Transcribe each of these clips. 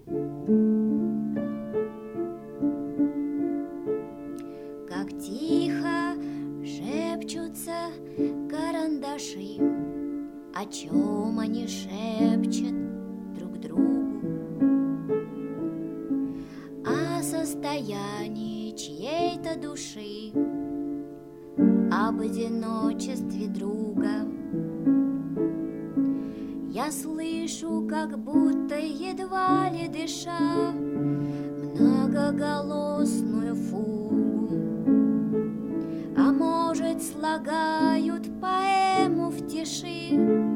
Как тихо шепчутся карандаши, о чем они шепчут друг другу, о состоянии чьей-то души, об одиночестве друга. Я слышу, как будто едва ли дыша, многоголосную фугу, а может, слагают поэму в тиши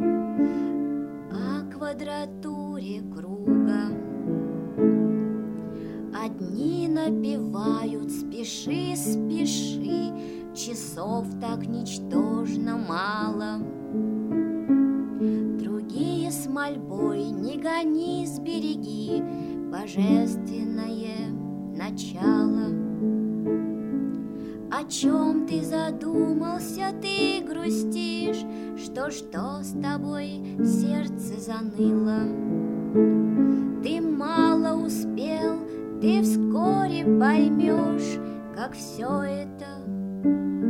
о квадратуре круга. Одни напевают «Спеши, спеши», часов так ничтожно мало. Другие с мольбой «Не гони, сбереги божественное начало». О чем ты задумался, ты грустишь, что с тобой сердце заныло? Ты мало успел, ты вскоре поймешь, как все это